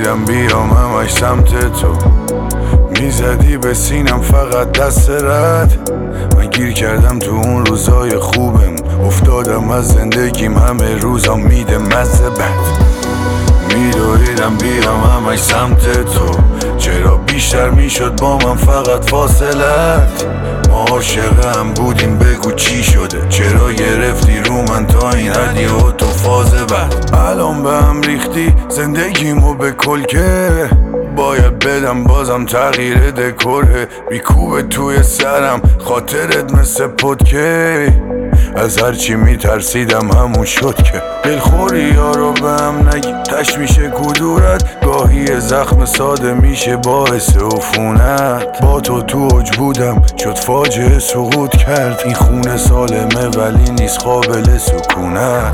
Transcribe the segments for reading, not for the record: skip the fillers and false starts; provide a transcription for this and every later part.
میدویدم بیام همش سمت تو، میزدی به سینم فقط دست رد. من گیر کردم تو اون روزای خوبم، افتادم از زندگیم همه روزا میده مزه بد. میدویدم بیام همش سمت تو، چرا بیشتر میشد با من فقط فاصلت. ما عاشق هم بودیم بگو چی شده، چرا گرفتی رو من تا این حدی و تو فاز بعد. الان به هم ریختی زندگیمو به کلکه، باید بدم بازم تغییر دکوره. بیکوبه توی سرم خاطرت مثل پدکه، از هرچی میترسیدم همون شد که دلخوری یارو به هم نگی تش میشه کدورت. گاهی زخم ساده میشه باعث عفونت. با تو اوج بودم شد فاجعه سقوط کرد، این خونه سالمه ولی نیست قابل سکونت.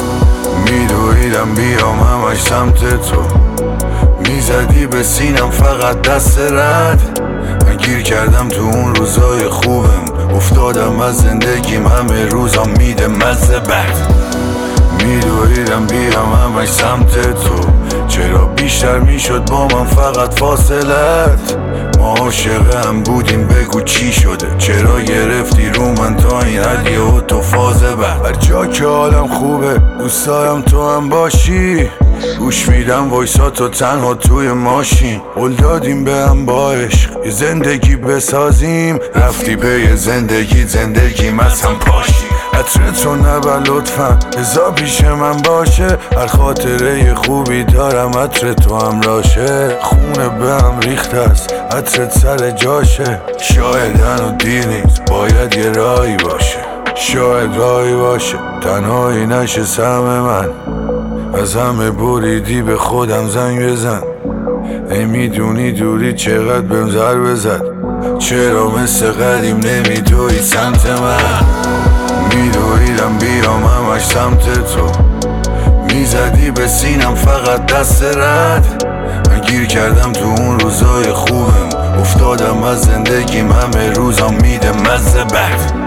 میدویدم بیام همش سمت تو، میزدی به سینم فقط دست رد. من گیر کردم تو اون روزای خوبم، افتادم از زندگیم همه روزا میده مزه بد. میدویدم بیام همش سمت تو، چرا بیشتر میشد با من فقط فاصلت. ما عاشق هم بودیم بگو چی شده، چرا گرفتی رو من تا این حدی و تو فاز بعد. هر جا که حالم خوبه دوست دارم تو هم باشی، گوش میدم وایساتو تنها توی ماشین. قول دادیم به هم با عشق یه زندگی بسازیم، رفتی به زندگیم از هم پاشی. عطرت رو نبر لطفا ازا پیش من باشه، هر خاطره خوبی دارم عطر تو هم راشه. خونه به هم ریخت است عطرت سر جاشه، شاید هنو دیر نیست باید یه راهی باشه. شاید راهی باشه تنهایی نشه سهم من، از همه بریدی به خودم زنگ بزن. ای میدونی دوری چقدر بهم ضربه زد، چرا مثل قدیم نمیدوی سمت من. میدویدم بیام همش سمت تو، میزدی به سینم فقط دست رد. من گیر کردم تو اون روزای خوبم، افتادم از زندگیم همه روزا میده مزه بد.